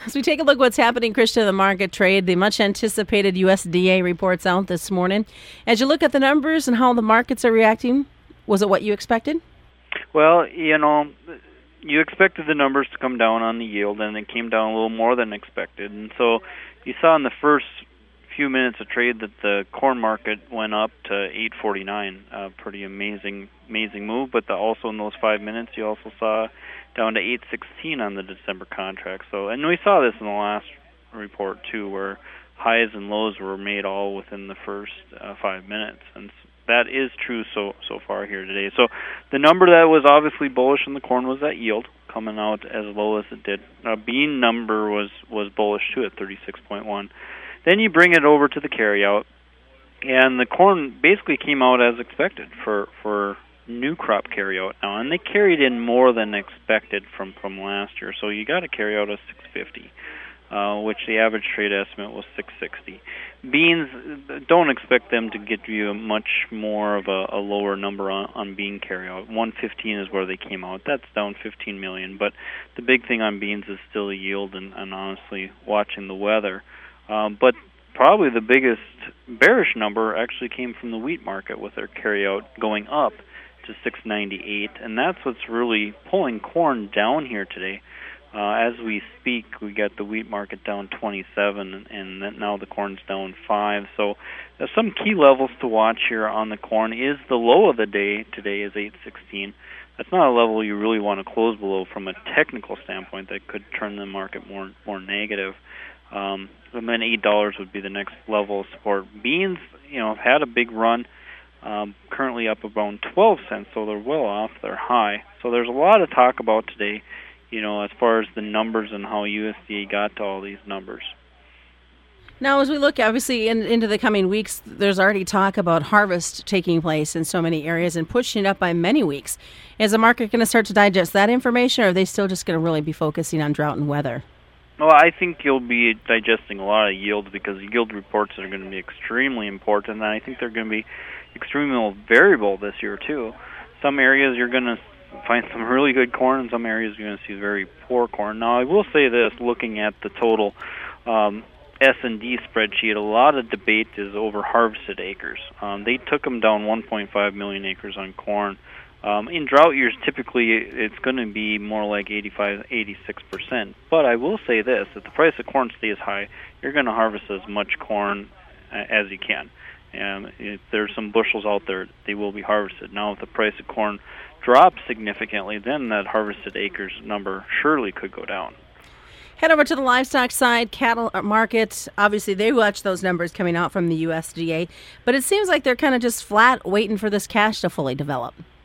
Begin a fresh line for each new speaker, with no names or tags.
As we take a look at what's happening, Christian, in the market trade, the much anticipated USDA reports out this morning. As you look at the numbers and how the markets are reacting, was it what you expected?
Well, you expected the numbers to come down on the yield, and it came down a little more than expected. And so you saw in the first few minutes of trade that the corn market went up to 8.49. Pretty amazing move. But also in those 5 minutes, you also saw down to 8.16 on the December contract. So, and we saw this in the last report too, where highs and lows were made all within the first 5 minutes, and that is true so far here today. So, the number that was obviously bullish in the corn was that yield coming out as low as it did. Bean number was bullish too at 36.1. Then you bring it over to the carryout, and the corn basically came out as expected for new crop carryout now, and they carried in more than expected from last year. So you got a carryout of 650, which the average trade estimate was 660. Beans, don't expect them to get you much more of a lower number on bean carryout. 115 is where they came out. That's down 15 million. But the big thing on beans is still the yield and honestly watching the weather. But probably the biggest bearish number actually came from the wheat market with their carryout going up to 698, and that's what's really pulling corn down here today. As we speak, we got the wheat market down 27, and now the corn's down 5. So there's some key levels to watch here on the corn. Is the low of the day today is 816. That's not a level you really want to close below from a technical standpoint. That could turn the market more negative. And then $8 would be the next level of support. Beans, have had a big run. Currently up around 12 cents, so they're well off their high. So there's a lot of talk about today, as far as the numbers and how USDA got to all these numbers.
Now, as we look, obviously, into the coming weeks, there's already talk about harvest taking place in so many areas and pushing it up by many weeks. Is the market going to start to digest that information, or are they still just going to really be focusing on drought and weather?
Well, I think you'll be digesting a lot of yields because yield reports are going to be extremely important, and I think they're going to be extremely variable this year, too. Some areas you're going to find some really good corn, and some areas you're going to see very poor corn. Now, I will say this, looking at the total S&D spreadsheet, a lot of debate is over harvested acres. They took them down 1.5 million acres on corn. In drought years, typically it's going to be more like 85-86%. But I will say this, if the price of corn stays high, you're going to harvest as much corn as you can. And if there's some bushels out there, they will be harvested. Now, if the price of corn drops significantly, then that harvested acres number surely could go down.
Head over to the livestock side, cattle markets. Obviously, they watch those numbers coming out from the USDA, but it seems like they're kind of just flat, waiting for this cash to fully develop.